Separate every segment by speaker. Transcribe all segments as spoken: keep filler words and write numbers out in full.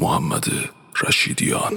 Speaker 1: محمد رشیدیان.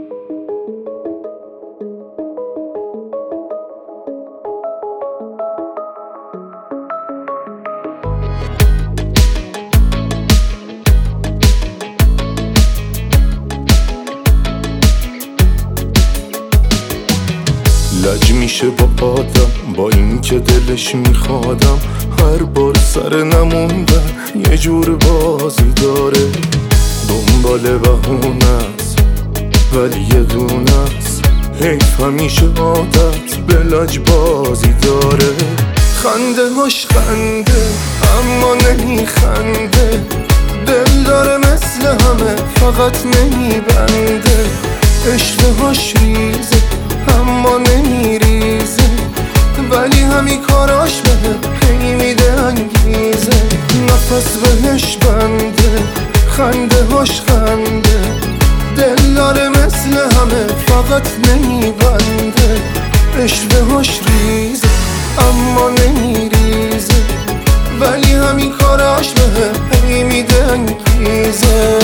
Speaker 2: لج میشه با آدم، با این که دلش میخوادم، هر بار سر نموندن یه جور بازی داره. دنبال بهونه است ولی یه دونه است، حیف همیشه عادت به لج بازی داره. خنده هاش خنده اما نمیخنده، دل داره مثل همه فقط نمیبنده. عشقه هاش ریزه اما نمیریزه، ولی همین کاراش به هی میده انگیزه. نفس بهش بنده، خنده هاش خنده، دل داره مثل همه فقط نمیبنده. عشقه هاش ریزه اما نمیریزه، ولی همین کاراش به هی میده انگیزه.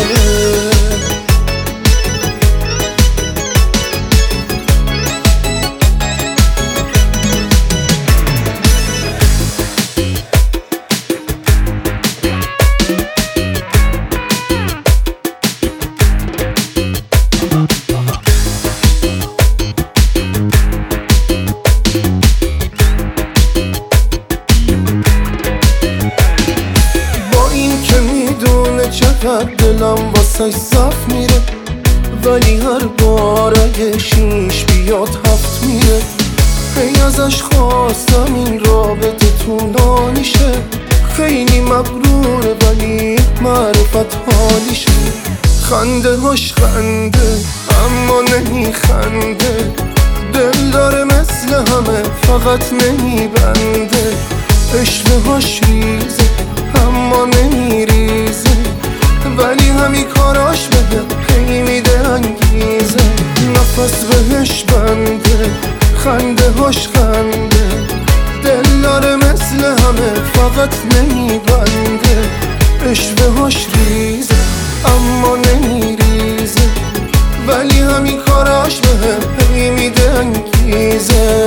Speaker 2: چقدر دلم واسه صف میره، ولی هر بار اگه شیش بیاد هفت میره. هی ازش خواستم این رابطه طولانیشه، خیلی مغروره ولی معرفت حالیشه. خنده هاش خنده اما نمیخنده، دل داره مثل همه فقط نمیبنده. عشقه هاش ریزه اما نمیریزه، ولی همین کاراش به هی میده انگیزه. نفس بهش بنده، خنده هاش خنده، دل داره مثل همه فقط نمیبنده. عشقه هاش ریزه اما نمیریزه، ولی همین کاراش به هی میده انگیزه.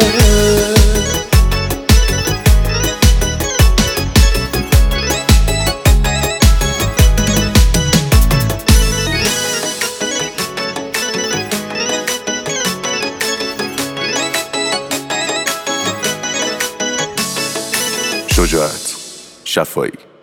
Speaker 1: شجاعت شفایی.